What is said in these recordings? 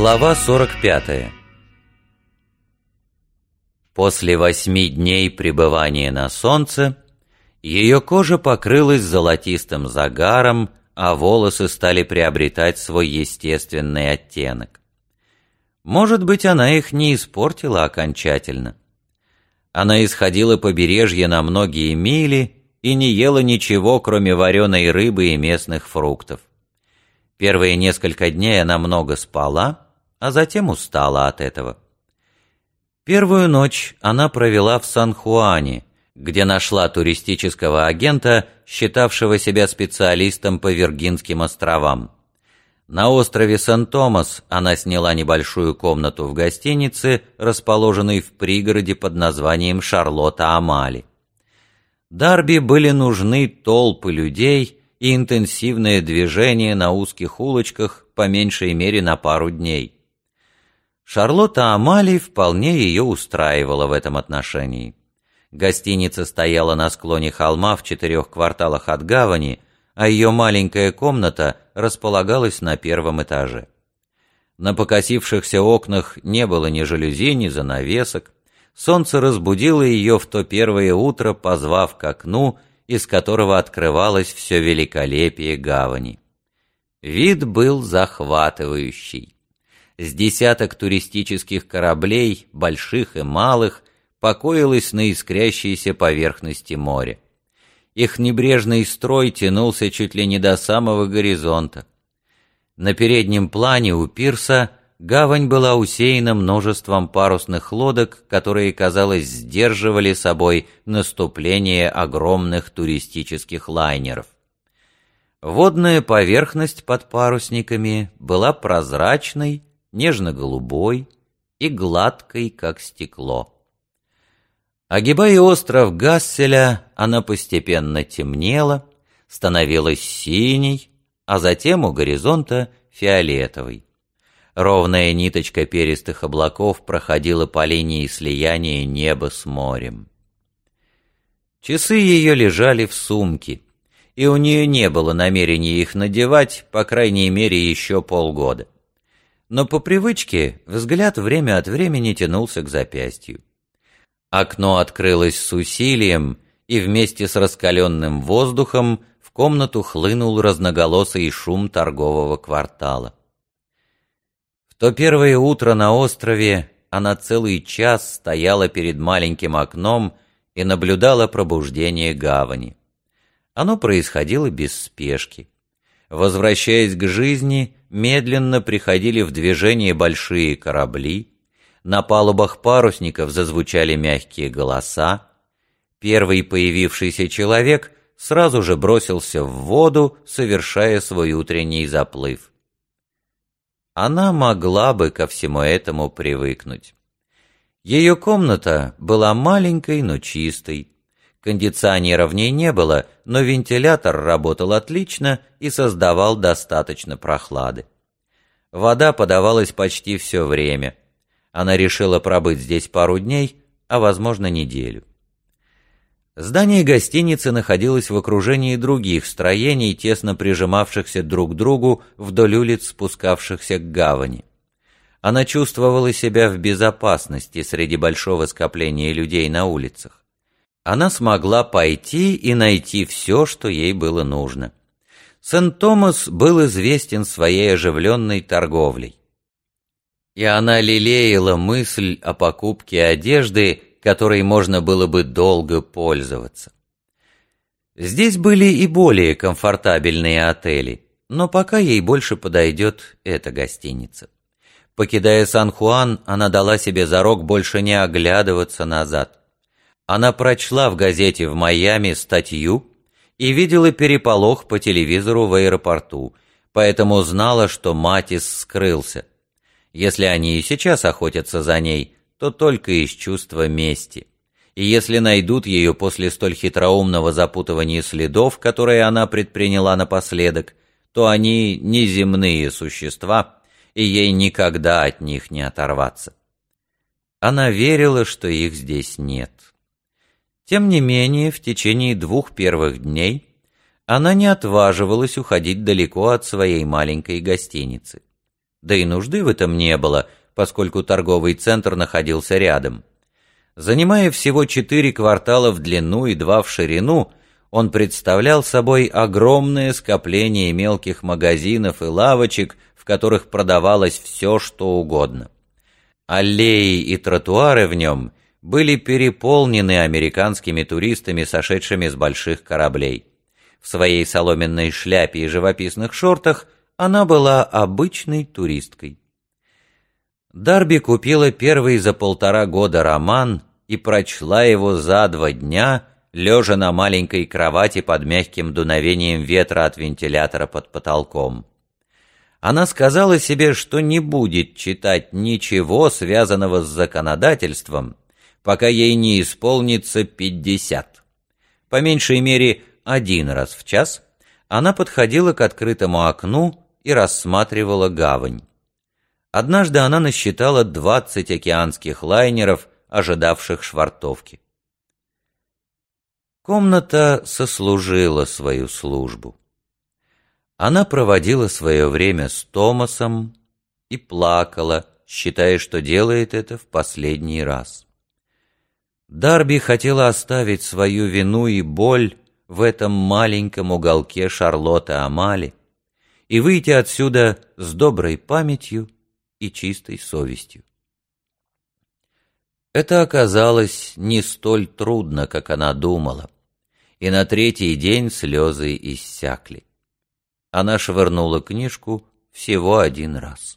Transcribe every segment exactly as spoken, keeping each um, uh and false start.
Глава сорок пятая. После восьми дней пребывания на солнце ее кожа покрылась золотистым загаром, а волосы стали приобретать свой естественный оттенок. Может быть, она их не испортила окончательно. Она исходила побережье на многие мили и не ела ничего, кроме вареной рыбы и местных фруктов. Первые несколько дней она много спала, а затем устала от этого. Первую ночь она провела в Сан-Хуане, где нашла туристического агента, считавшего себя специалистом по Виргинским островам. На острове Сент-Томас она сняла небольшую комнату в гостинице, расположенной в пригороде под названием Шарлотта-Амали. Дарби были нужны толпы людей и интенсивное движение на узких улочках по меньшей мере на пару дней. Шарлотта-Амали вполне ее устраивала в этом отношении. Гостиница стояла на склоне холма в четырех кварталах от гавани, а ее маленькая комната располагалась на первом этаже. На покосившихся окнах не было ни жалюзи, ни занавесок. Солнце разбудило ее в то первое утро, позвав к окну, из которого открывалось все великолепие гавани. Вид был захватывающий. С десяток туристических кораблей, больших и малых, покоилось на искрящейся поверхности моря. Их небрежный строй тянулся чуть ли не до самого горизонта. На переднем плане у пирса гавань была усеяна множеством парусных лодок, которые, казалось, сдерживали собой наступление огромных туристических лайнеров. Водная поверхность под парусниками была прозрачной, нежно-голубой и гладкой, как стекло. Огибая остров Гасселя, она постепенно темнела, становилась синей, а затем у горизонта фиолетовой. Ровная ниточка перистых облаков проходила по линии слияния неба с морем. Часы ее лежали в сумке, и у нее не было намерения их надевать, по крайней мере, еще полгода. Но по привычке взгляд время от времени тянулся к запястью. Окно открылось с усилием, и вместе с раскаленным воздухом в комнату хлынул разноголосый шум торгового квартала. В то первое утро на острове она целый час стояла перед маленьким окном и наблюдала пробуждение гавани. Оно происходило без спешки. Возвращаясь к жизни, медленно приходили в движение большие корабли, на палубах парусников зазвучали мягкие голоса. Первый появившийся человек сразу же бросился в воду, совершая свой утренний заплыв. Она могла бы ко всему этому привыкнуть. Ее комната была маленькой, но чистой. Кондиционера в ней не было, но вентилятор работал отлично и создавал достаточно прохлады. Вода подавалась почти все время. Она решила пробыть здесь пару дней, а, возможно, неделю. Здание гостиницы находилось в окружении других строений, тесно прижимавшихся друг к другу вдоль улиц, спускавшихся к гавани. Она чувствовала себя в безопасности среди большого скопления людей на улицах. Она смогла пойти и найти все, что ей было нужно. Сент-Томас был известен своей оживленной торговлей. И она лелеяла мысль о покупке одежды, которой можно было бы долго пользоваться. Здесь были и более комфортабельные отели, но пока ей больше подойдет эта гостиница. Покидая Сан-Хуан, она дала себе зарок больше не оглядываться назад. Она прочла в газете в Майами статью и видела переполох по телевизору в аэропорту, поэтому знала, что Матис скрылся. Если они и сейчас охотятся за ней, то только из чувства мести. И если найдут ее после столь хитроумного запутывания следов, которые она предприняла напоследок, то они неземные существа, и ей никогда от них не оторваться. Она верила, что их здесь нет. Тем не менее, в течение двух первых дней она не отваживалась уходить далеко от своей маленькой гостиницы. Да и нужды в этом не было, поскольку торговый центр находился рядом. Занимая всего четыре квартала в длину и два в ширину, он представлял собой огромное скопление мелких магазинов и лавочек, в которых продавалось все, что угодно. Аллеи и тротуары в нем были переполнены американскими туристами, сошедшими с больших кораблей. В своей соломенной шляпе и живописных шортах она была обычной туристкой. Дарби купила первый за полтора года роман и прочла его за два дня, лежа на маленькой кровати под мягким дуновением ветра от вентилятора под потолком. Она сказала себе, что не будет читать ничего, связанного с законодательством, пока ей не исполнится пятьдесят. По меньшей мере, один раз в час она подходила к открытому окну и рассматривала гавань. Однажды она насчитала двадцать океанских лайнеров, ожидавших швартовки. Комната сослужила свою службу. Она проводила свое время с Томасом и плакала, считая, что делает это в последний раз. Дарби хотела оставить свою вину и боль в этом маленьком уголке Шарлотты-Амали и выйти отсюда с доброй памятью и чистой совестью. Это оказалось не столь трудно, как она думала, и на третий день слезы иссякли. Она швырнула книжку всего один раз.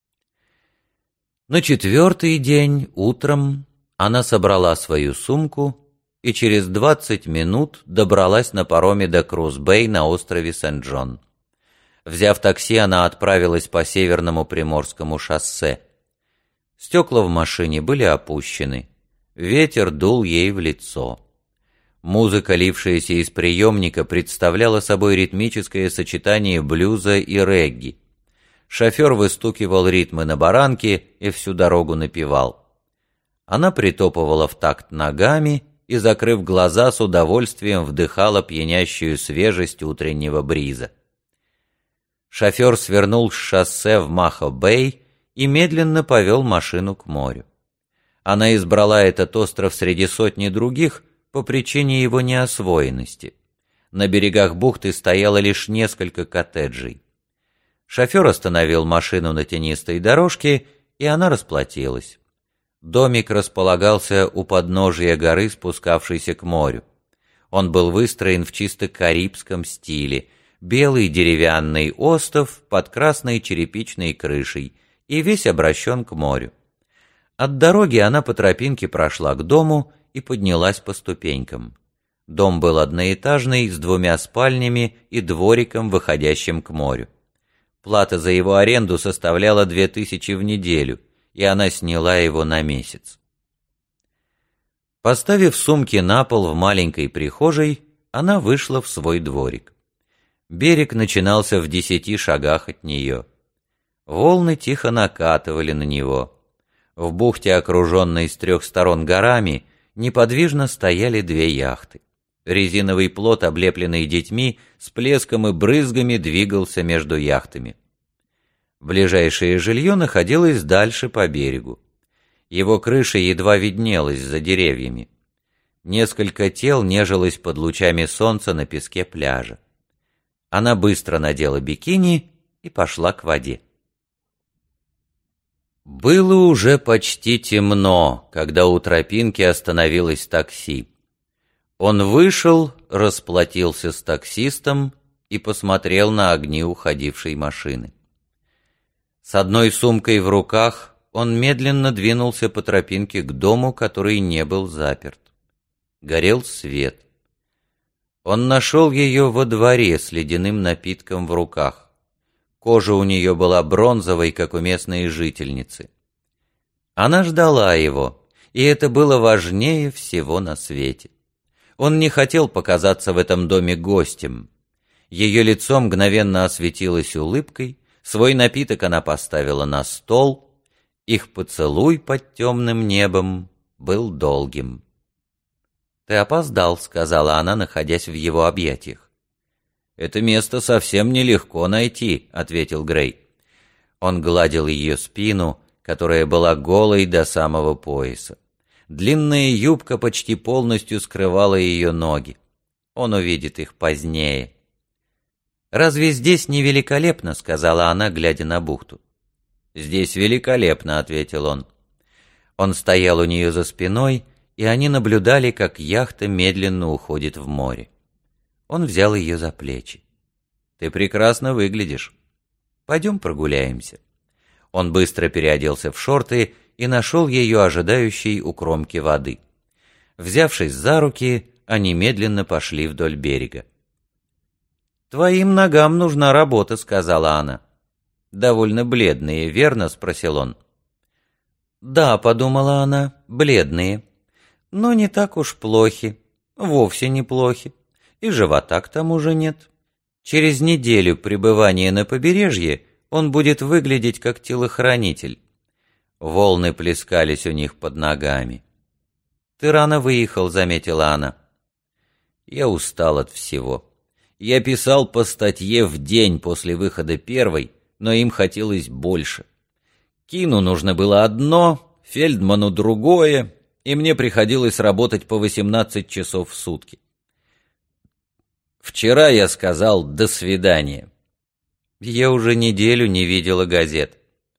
На четвертый день утром она собрала свою сумку и через двадцать минут добралась на пароме до Круз-Бэй на острове Сент-Джон. Взяв такси, она отправилась по Северному Приморскому шоссе. Стекла в машине были опущены, ветер дул ей в лицо. Музыка, лившаяся из приемника, представляла собой ритмическое сочетание блюза и регги. Шофер выстукивал ритмы на баранке и всю дорогу напевал. Она притопывала в такт ногами и, закрыв глаза, с удовольствием вдыхала пьянящую свежесть утреннего бриза. Шофер свернул с шоссе в Махо-Бэй и медленно повел машину к морю. Она избрала этот остров среди сотни других по причине его неосвоенности. На берегах бухты стояло лишь несколько коттеджей. Шофер остановил машину на тенистой дорожке, и она расплатилась. Домик располагался у подножия горы, спускавшейся к морю. Он был выстроен в чисто карибском стиле, белый деревянный остов под красной черепичной крышей и весь обращен к морю. От дороги она по тропинке прошла к дому и поднялась по ступенькам. Дом был одноэтажный, с двумя спальнями и двориком, выходящим к морю. Плата за его аренду составляла две тысячи в неделю, и она сняла его на месяц. Поставив сумки на пол в маленькой прихожей, она вышла в свой дворик. Берег начинался в десяти шагах от нее. Волны тихо накатывали на него. В бухте, окруженной с трех сторон горами, неподвижно стояли две яхты. Резиновый плот, облепленный детьми, с плеском и брызгами двигался между яхтами. Ближайшее жилье находилось дальше по берегу. Его крыша едва виднелась за деревьями. Несколько тел нежилось под лучами солнца на песке пляжа. Она быстро надела бикини и пошла к воде. Было уже почти темно, когда у тропинки остановилось такси. Он вышел, расплатился с таксистом и посмотрел на огни уходившей машины. С одной сумкой в руках он медленно двинулся по тропинке к дому, который не был заперт. Горел свет. Он нашел ее во дворе с ледяным напитком в руках. Кожа у нее была бронзовой, как у местной жительницы. Она ждала его, и это было важнее всего на свете. Он не хотел показаться в этом доме гостем. Ее лицо мгновенно осветилось улыбкой, свой напиток она поставила на стол. Их поцелуй под темным небом был долгим. «Ты опоздал», — сказала она, находясь в его объятиях. «Это место совсем нелегко найти», — ответил Грей. Он гладил ее спину, которая была голой до самого пояса. Длинная юбка почти полностью скрывала ее ноги. Он увидит их позднее. «Разве здесь не великолепно?» — сказала она, глядя на бухту. «Здесь великолепно», — ответил он. Он стоял у нее за спиной, и они наблюдали, как яхта медленно уходит в море. Он взял ее за плечи. «Ты прекрасно выглядишь. Пойдем прогуляемся». Он быстро переоделся в шорты и нашел ее ожидающей у кромки воды. Взявшись за руки, они медленно пошли вдоль берега. «Твоим ногам нужна работа», — сказала она. «Довольно бледные, верно?» — спросил он. «Да», — подумала она, — «бледные. Но не так уж плохи, вовсе не плохи. И живота к тому же нет. Через неделю пребывания на побережье он будет выглядеть как телохранитель». Волны плескались у них под ногами. «Ты рано выехал», — заметила она. «Я устал от всего. Я писал по статье в день после выхода первой, но им хотелось больше. Кину нужно было одно, Фельдману другое, и мне приходилось работать по восемнадцать часов в сутки. Вчера я сказал «до свидания». Я уже неделю не видела газет.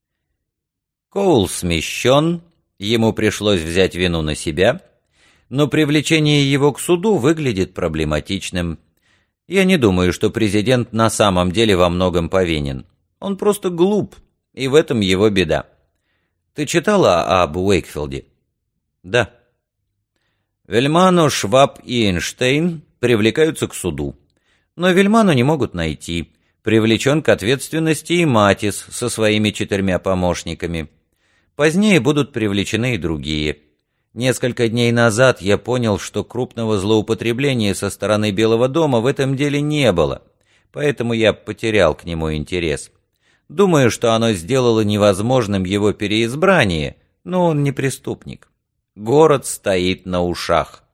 Коул смещен, ему пришлось взять вину на себя, но привлечение его к суду выглядит проблематичным. Я не думаю, что президент на самом деле во многом повинен. Он просто глуп, и в этом его беда. Ты читала об Уэйкфилде? Да. Вельману, Шваб и Эйнштейн привлекаются к суду. Но Вельману не могут найти. Привлечен к ответственности и Матис со своими четырьмя помощниками. Позднее будут привлечены и другие. Несколько дней назад я понял, что крупного злоупотребления со стороны Белого дома в этом деле не было, поэтому я потерял к нему интерес. Думаю, что оно сделало невозможным его переизбрание, но он не преступник. Город стоит на ушах.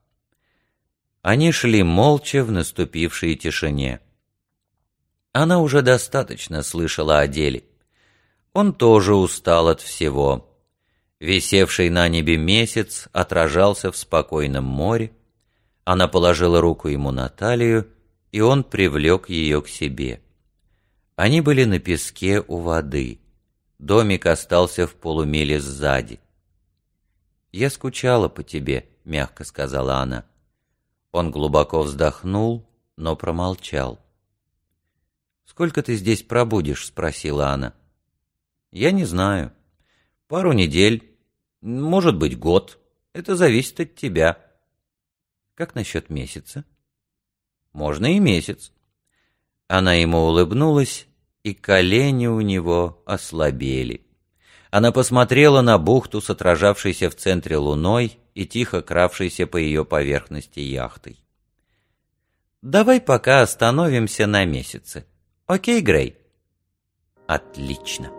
Они шли молча в наступившей тишине. Она уже достаточно слышала о деле. Он тоже устал от всего. Висевший на небе месяц отражался в спокойном море. Она положила руку ему на талию, и он привлек ее к себе. Они были на песке у воды. Домик остался в полумиле сзади. «Я скучала по тебе», — мягко сказала она. Он глубоко вздохнул, но промолчал. «Сколько ты здесь пробудешь?» — спросила она. «Я не знаю. Пару недель, может быть, год. Это зависит от тебя». «Как насчет месяца?» «Можно и месяц». Она ему улыбнулась, и колени у него ослабели. Она посмотрела на бухту с отражавшейся в центре луной и тихо кравшейся по ее поверхности яхтой. «Давай пока остановимся на месяце. Окей, Грей?» «Отлично».